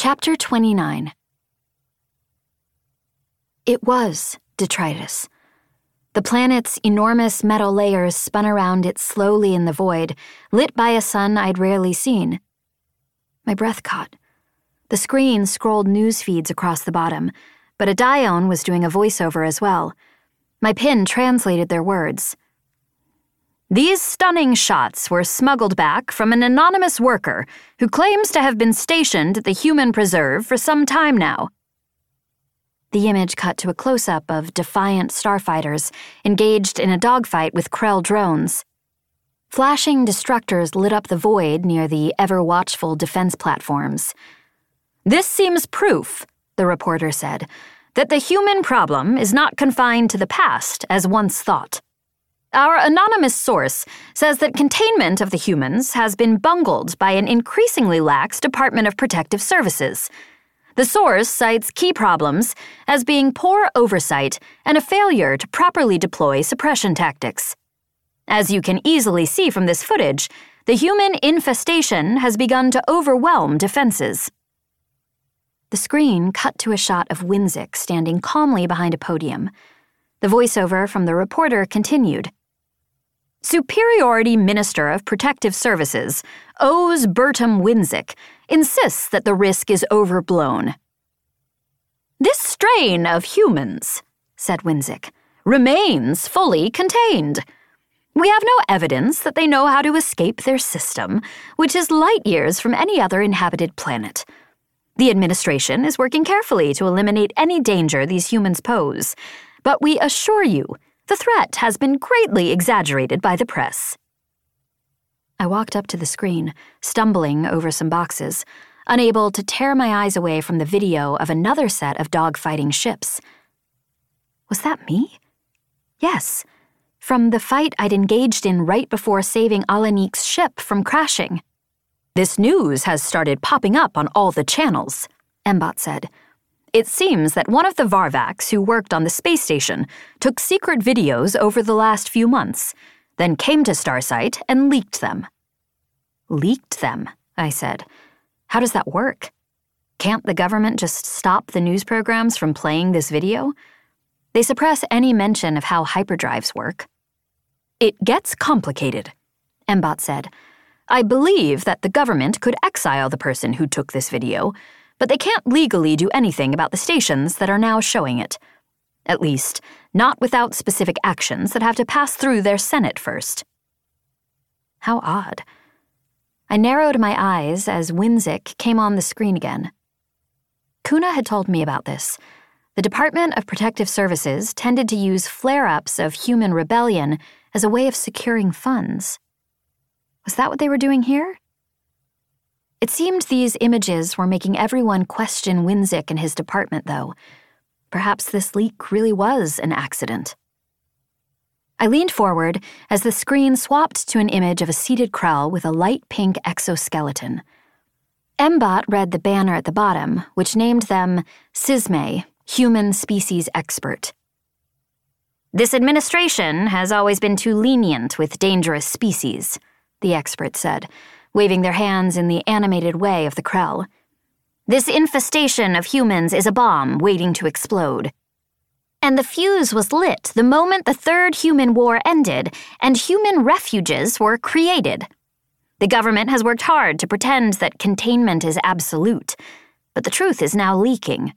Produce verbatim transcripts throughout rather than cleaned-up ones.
Chapter twenty-nine. It was detritus. The planet's enormous metal layers spun around it slowly in the void, lit by a sun I'd rarely seen. My breath caught. The screen scrolled news feeds across the bottom, but a Dione was doing a voiceover as well. My pen translated their words. These stunning shots were smuggled back from an anonymous worker who claims to have been stationed at the Human Preserve for some time now. The image cut to a close-up of defiant starfighters engaged in a dogfight with Krell drones. Flashing destructors lit up the void near the ever-watchful defense platforms. This seems proof, the reporter said, that the human problem is not confined to the past as once thought. Our anonymous source says that containment of the humans has been bungled by an increasingly lax Department of Protective Services. The source cites key problems as being poor oversight and a failure to properly deploy suppression tactics. As you can easily see from this footage, the human infestation has begun to overwhelm defenses. The screen cut to a shot of Winzik standing calmly behind a podium. The voiceover from the reporter continued. Superiority Minister of Protective Services, Oz Bertram Winzik, insists that the risk is overblown. This strain of humans, said Winzik, remains fully contained. We have no evidence that they know how to escape their system, which is light years from any other inhabited planet. The administration is working carefully to eliminate any danger these humans pose, but we assure you, the threat has been greatly exaggerated by the press. I walked up to the screen, stumbling over some boxes, unable to tear my eyes away from the video of another set of dogfighting ships. Was that me? Yes, from the fight I'd engaged in right before saving Alanik's ship from crashing. This news has started popping up on all the channels, Mbot said. It seems that one of the Varvaks who worked on the space station took secret videos over the last few months, then came to Starsight and leaked them. Leaked them, I said. How does that work? Can't the government just stop the news programs from playing this video? They suppress any mention of how hyperdrives work. It gets complicated, Mbot said. I believe that the government could exile the person who took this video, but they can't legally do anything about the stations that are now showing it. At least, not without specific actions that have to pass through their Senate first. How odd. I narrowed my eyes as Winzik came on the screen again. Kuna had told me about this. The Department of Protective Services tended to use flare-ups of human rebellion as a way of securing funds. Was that what they were doing here? It seemed these images were making everyone question Winzik and his department, though. Perhaps this leak really was an accident. I leaned forward as the screen swapped to an image of a seated Krell with a light pink exoskeleton. Mbot read the banner at the bottom, which named them Sisme, Human Species Expert. This administration has always been too lenient with dangerous species, the expert said, waving their hands in the animated way of the Krell. This infestation of humans is a bomb waiting to explode. And the fuse was lit the moment the Third Human War ended and human refuges were created. The government has worked hard to pretend that containment is absolute, but the truth is now leaking.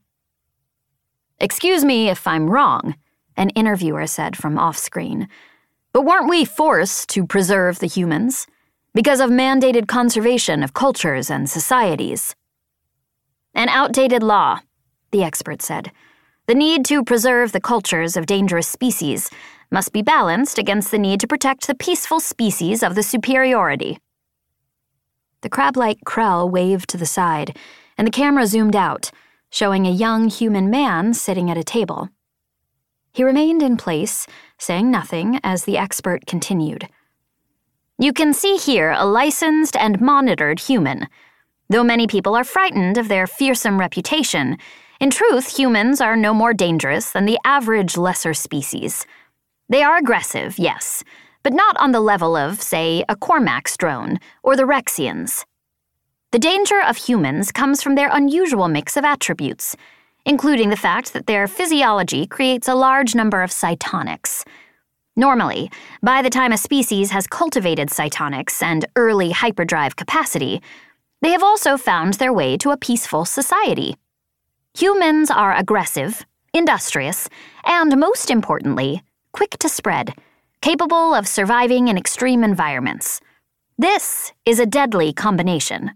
Excuse me if I'm wrong, an interviewer said from off-screen, but weren't we forced to preserve the humans? Because of mandated conservation of cultures and societies. An outdated law, the expert said. The need to preserve the cultures of dangerous species must be balanced against the need to protect the peaceful species of the superiority. The crab-like Krell waved to the side, and the camera zoomed out, showing a young human man sitting at a table. He remained in place, saying nothing as the expert continued. You can see here a licensed and monitored human. Though many people are frightened of their fearsome reputation, in truth, humans are no more dangerous than the average lesser species. They are aggressive, yes, but not on the level of, say, a Cormax drone or the Rexians. The danger of humans comes from their unusual mix of attributes, including the fact that their physiology creates a large number of cytonics. Normally, by the time a species has cultivated cytonics and early hyperdrive capacity, they have also found their way to a peaceful society. Humans are aggressive, industrious, and most importantly, quick to spread, capable of surviving in extreme environments. This is a deadly combination.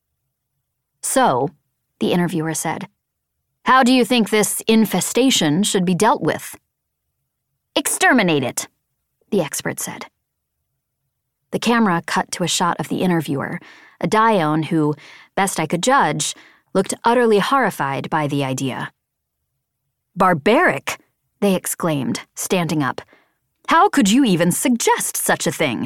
So, the interviewer said, how do you think this infestation should be dealt with? Exterminate it, the expert said. The camera cut to a shot of the interviewer, a Dione who, best I could judge, looked utterly horrified by the idea. Barbaric, they exclaimed, standing up. How could you even suggest such a thing?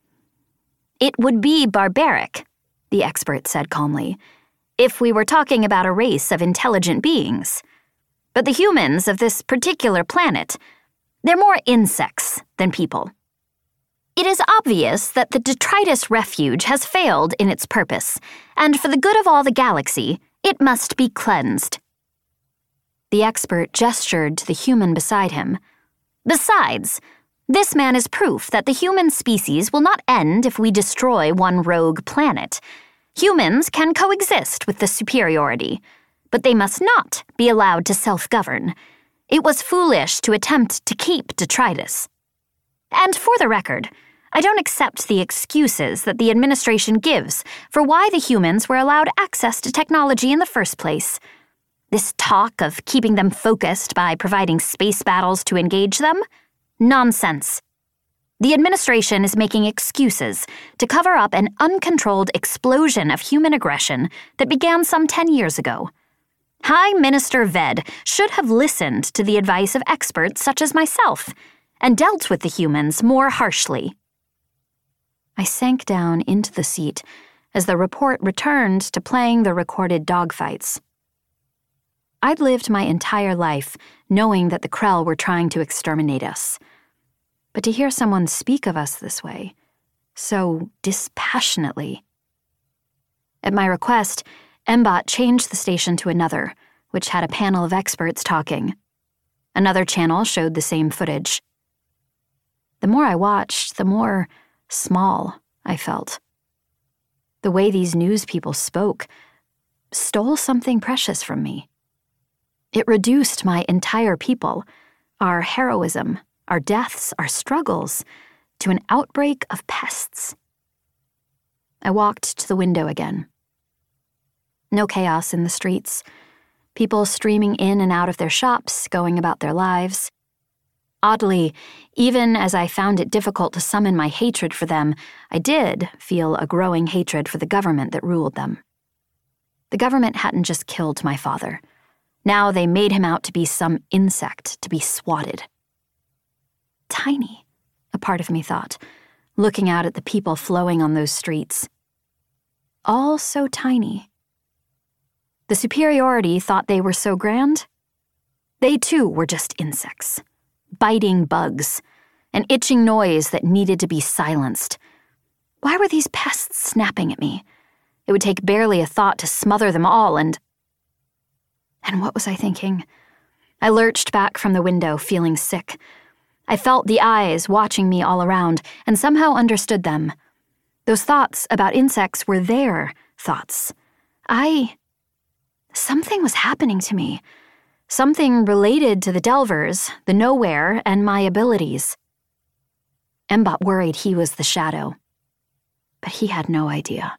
It would be barbaric, the expert said calmly, if we were talking about a race of intelligent beings. But the humans of this particular planet, they're more insects than people. It is obvious that the detritus refuge has failed in its purpose, and for the good of all the galaxy, it must be cleansed. The expert gestured to the human beside him. Besides, this man is proof that the human species will not end if we destroy one rogue planet. Humans can coexist with the superiority, but they must not be allowed to self-govern. It was foolish to attempt to keep detritus. And for the record, I don't accept the excuses that the administration gives for why the humans were allowed access to technology in the first place. This talk of keeping them focused by providing space battles to engage them? Nonsense. The administration is making excuses to cover up an uncontrolled explosion of human aggression that began some ten years ago. High Minister Ved should have listened to the advice of experts such as myself and dealt with the humans more harshly. I sank down into the seat as the report returned to playing the recorded dogfights. I'd lived my entire life knowing that the Krell were trying to exterminate us. But to hear someone speak of us this way, so dispassionately. At my request, Mbot changed the station to another, which had a panel of experts talking. Another channel showed the same footage. The more I watched, the more small I felt. The way these news people spoke stole something precious from me. It reduced my entire people, our heroism, our deaths, our struggles, to an outbreak of pests. I walked to the window again. No chaos in the streets. People streaming in and out of their shops, going about their lives. Oddly, even as I found it difficult to summon my hatred for them, I did feel a growing hatred for the government that ruled them. The government hadn't just killed my father. Now they made him out to be some insect to be swatted. Tiny, a part of me thought, looking out at the people flowing on those streets. All so tiny. The superiority thought they were so grand. They too were just insects, biting bugs, an itching noise that needed to be silenced. Why were these pests snapping at me? It would take barely a thought to smother them all, and... And what was I thinking? I lurched back from the window, feeling sick. I felt the eyes watching me all around, and somehow understood them. Those thoughts about insects were their thoughts. I... Something was happening to me. Something related to the Delvers, the Nowhere, and my abilities. Mbot worried he was the shadow. But he had no idea.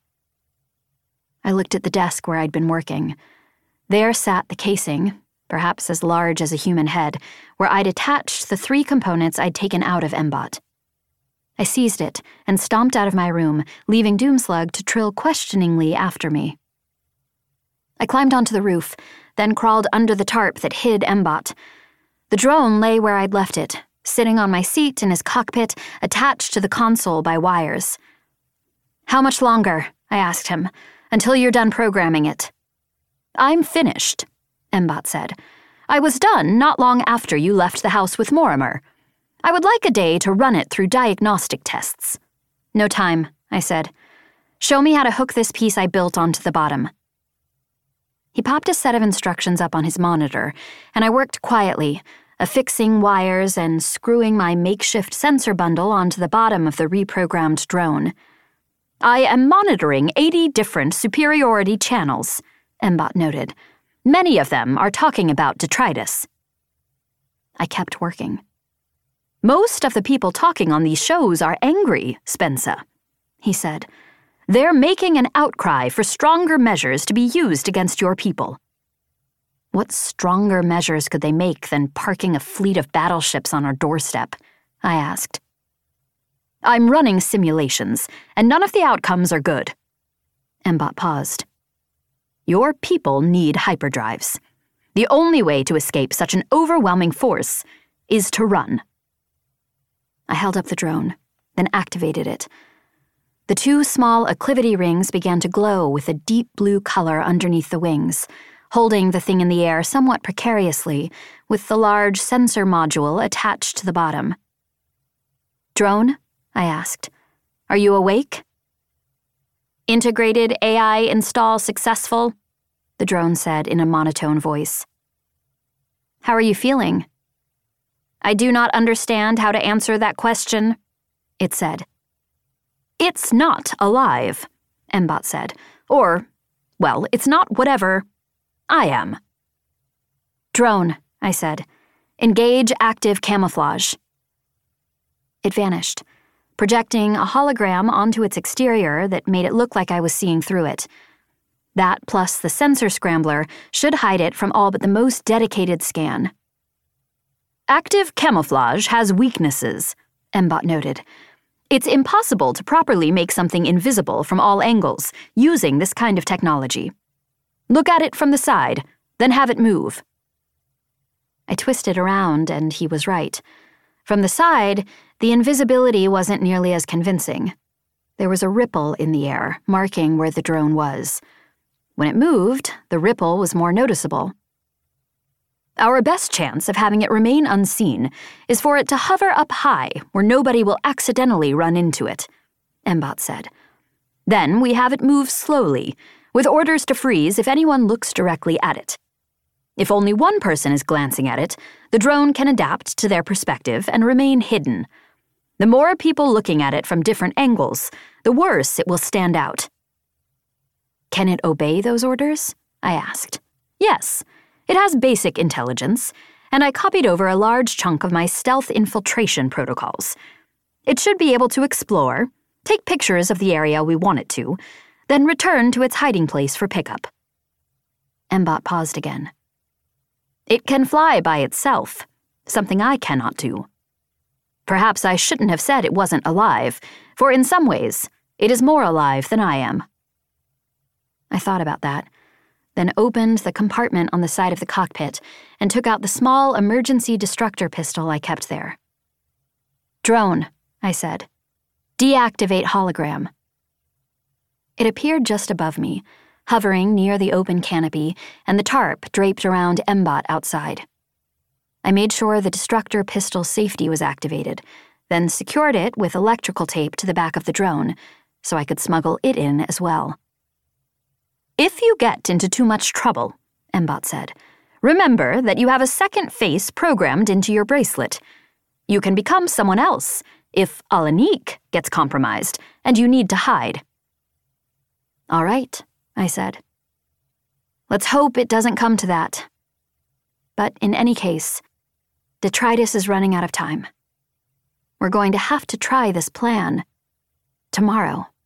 I looked at the desk where I'd been working. There sat the casing, perhaps as large as a human head, where I'd attached the three components I'd taken out of Mbot. I seized it and stomped out of my room, leaving Doomslug to trill questioningly after me. I climbed onto the roof, then crawled under the tarp that hid Mbot. The drone lay where I'd left it, sitting on my seat in his cockpit, attached to the console by wires. "How much longer?" I asked him. "Until you're done programming it." "I'm finished," Mbot said. "I was done not long after you left the house with Morimer. I would like a day to run it through diagnostic tests." "No time," I said. Show me how to hook this piece I built onto the bottom. He popped a set of instructions up on his monitor, and I worked quietly, affixing wires and screwing my makeshift sensor bundle onto the bottom of the reprogrammed drone. I am monitoring eighty different superiority channels, Mbot noted. Many of them are talking about detritus. I kept working. Most of the people talking on these shows are angry, Spencer, he said. They're making an outcry for stronger measures to be used against your people. What stronger measures could they make than parking a fleet of battleships on our doorstep? I asked. I'm running simulations, and none of the outcomes are good. Mbot paused. Your people need hyperdrives. The only way to escape such an overwhelming force is to run. I held up the drone, then activated it. The two small acclivity rings began to glow with a deep blue color underneath the wings, holding the thing in the air somewhat precariously, with the large sensor module attached to the bottom. Drone? I asked. Are you awake? Integrated A I install successful, the drone said in a monotone voice. How are you feeling? I do not understand how to answer that question, it said. It's not alive, Mbot said. Or, well, it's not whatever I am. Drone, I said. Engage active camouflage. It vanished, projecting a hologram onto its exterior that made it look like I was seeing through it. That plus the sensor scrambler should hide it from all but the most dedicated scan. Active camouflage has weaknesses, Mbot noted. It's impossible to properly make something invisible from all angles using this kind of technology. Look at it from the side, then have it move. I twisted around, and he was right. From the side, the invisibility wasn't nearly as convincing. There was a ripple in the air, marking where the drone was. When it moved, the ripple was more noticeable. Our best chance of having it remain unseen is for it to hover up high where nobody will accidentally run into it, Mbot said. Then we have it move slowly, with orders to freeze if anyone looks directly at it. If only one person is glancing at it, the drone can adapt to their perspective and remain hidden. The more people looking at it from different angles, the worse it will stand out. Can it obey those orders? I asked. Yes. It has basic intelligence, and I copied over a large chunk of my stealth infiltration protocols. It should be able to explore, take pictures of the area we want it to, then return to its hiding place for pickup. Mbot paused again. It can fly by itself, something I cannot do. Perhaps I shouldn't have said it wasn't alive, for in some ways, it is more alive than I am. I thought about that, then opened the compartment on the side of the cockpit and took out the small emergency destructor pistol I kept there. Drone, I said. Deactivate hologram. It appeared just above me, hovering near the open canopy and the tarp draped around Mbot outside. I made sure the destructor pistol safety was activated, then secured it with electrical tape to the back of the drone so I could smuggle it in as well. If you get into too much trouble, Mbot said, remember that you have a second face programmed into your bracelet. You can become someone else if Alanik gets compromised and you need to hide. All right, I said. Let's hope it doesn't come to that. But in any case, detritus is running out of time. We're going to have to try this plan tomorrow.